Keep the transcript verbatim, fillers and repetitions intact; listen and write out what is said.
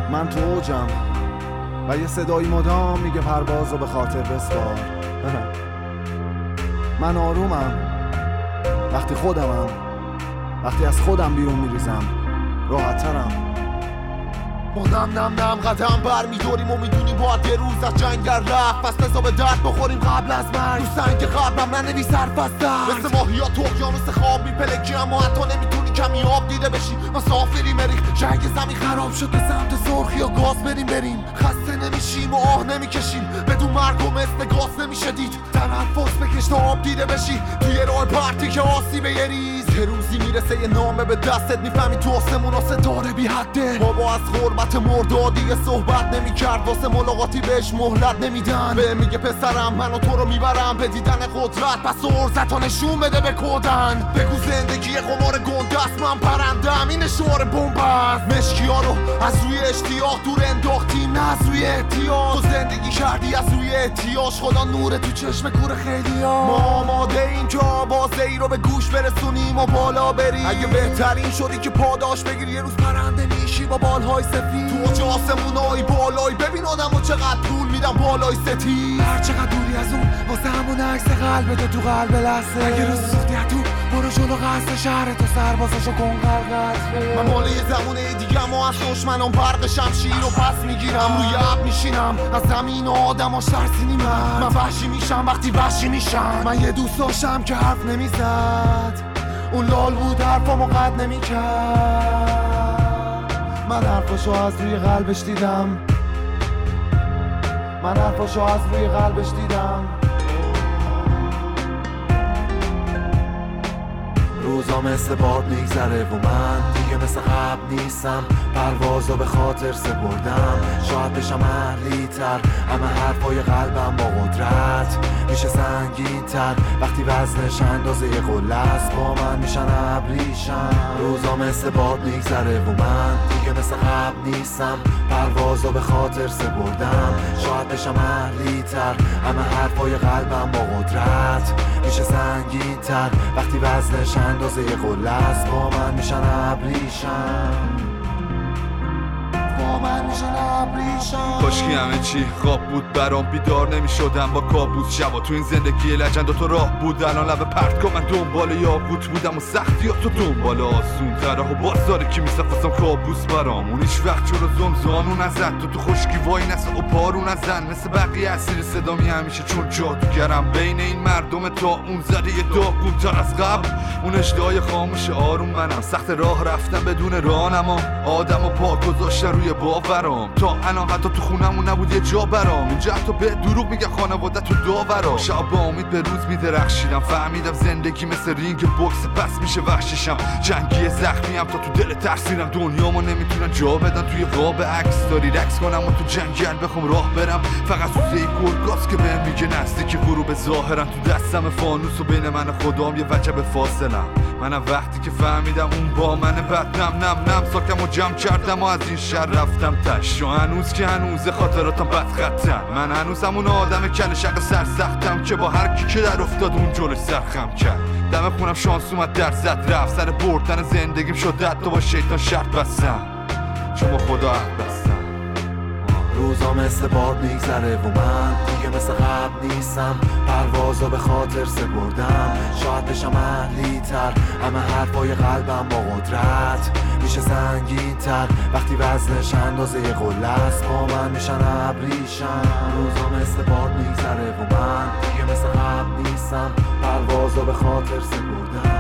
من تو اوجم و یه صدایی مدام میگه پروازو به خاطر بسپار. من آرومم وقتی خودمم، وقتی از خودم بیرون میریزم راحت‌ترم. ما نم نم نم قدم بر میداریم و میدونیم باید یه روز از جنگل رفت، پس بزا به درد بخوریم قبل از مرگ. رو سنگ قلبم ننویس حرف از درد، مثل ماهیات اقیانوس خواب میپلکی اما حتی نمیتونی کمی آب دیده بشی. مسافری مریخ جنگ زمین خراب شد به سمت سرخی یا گاز بریم بریم. خسته نمیشیم و آه نمیکشیم، بدون مرگ و مثل گاز نمیشه دید. تنفس بکش تا آب دیده بشی توی راه پرتی که آسیبه یه ریز. یه روزی میرسه یه نامه به دستت، میفهمی تو آسمون ها ستاره بی حده. بابا از غربت مرداد دیگه صحبت نمیکرد، واسه ملاقاتی بهش مهلت نمیدن. به میگه پسرم من و تو رو میبرم به دیدن قدرت، پس ارزت ها نشون بده به کودن. بگو زندگی یه قمار گنده است، من پرندم این شعار بمب است. مشکی ها رو از روی اشتیاق دور انداختیم نه از روی احتیاج. تو زندگی کردی از روی احتیاج، خدا نور تو چشم کور خیلی ها. ما آماده این که آوازه ای رو به گوش برسونیم و بالا بریم. اگه بهترین شدی که پاداش بگیری یه روز پرنده میشی با بالهای سفید. تو اوج آسمونای بالای ببین آدمو چقدر طول میدم بالای ستیر. هر چقدر دوری از اون واسه همون عکس قلبت تو قلب لحظه. اگه روز سوختی تو برو جلو قصد شهر تو سربازاشو کن قلقت. من مال یه زمونه دیگه ما از دشمنان برق شمشیر رو پس میگیرم. روی اب میشینم از زمین و آدم ها شرسینی. من من وحشی میشم وقتی وحشی میشم. من یه دوست داشتم که حرف نمیزد، اون لال بود حرفامو قد نمیکرد. من حرفاشو از روی قلبش دیدم، من حرفاشو از روی قلبش دیدم. روزا مثل باد میگذره و من دیگه مثل قبل نیستم. پروازو به خاطر سپردم، شاید بشم اهلی تر، همه حرفای قلبم با قدرت میشه سنگین تر. وقتی وزنش اندازه یه قله است با من میشن ابریشم. روزا مثل باد میگذره و من دیگه مثل قبل نیستم. پروازو به خاطر سپردم، شاید بشم اهلی تر، همه حرفای قلبم با قدرت میشه سنگین تر. وقتی وزنش اندازه یه قله است با من میشن ابریشم، با من میشن ابریشم. کاشکی همه چی خواب بود برام، بیدار نمیشدم با کابوس. شبا تو این زندگی لجند و تو راه بود، الان لب پرت کن من دنبال یاقوت بودم و سختیاتو دنبال آسون تره و بازاری که میسفاسم کابوس برام. اون هیچ وقت چرا زمزانو نزد، تو تو خشکی وای نسه و پارو نزن. مثل بقیه اسیر صدامی همیشه چون جادوگرم بین این مردم تا اون زده یه داغون تر از قبل. اون اشتهای خاموش آروم منم، سخت راه رفتم بدون رانما. آدم و پا گذاشتن روی باورام، تا الان حتی تو خونمون نبود یه جا برام. اینجا حتی به دروغ میگه خانواده تو داورا. شب با امید به روز میدرخشیدم، فهمیدم زندگی مثل رینگ بوکس پس میشه وحشیشم. جنگی زخمیم تا تو دل ترسیدم، دنیامو نمیتونن جا بدن توی قاب عکس. داری رقص کنم و تو جنگل بخوام راه برم، فقط سوزه گرگاس که بهم میگه نزدیک غروب ظاهرا. تو دستم فانوس و بین من و خدام یه وجب فاصلم. منم وقتی که فهمیدم اون با من بد نم نم نم ساکم و جمع کردم و از این شهر رفتم تش. و هنوز که هنوز خاطراتم بد خطم، من هنوز همون آدم کل شق سرسختم که با هر کی که در افتاد اون جلوش سرخم کرد. دم خونم شانس اومد در زد رفت، سر بردن زندگیم شد حتی با شیطان شرط بستم، چون با خدا عهد بستم. روزا مثل باد میگذره و من دیگه مثل قبل نیستم. پروازو به خاطر سپردم، شاید بشم اهلی تر، همه حرفای قلبم با قدرت میشه سنگین تر. وقتی وزنش اندازه یه قله است با من میشن ابریشم. روزا مثل باد میگذره و من دیگه مثل قبل نیستم. پروازو به خاطر سپردم.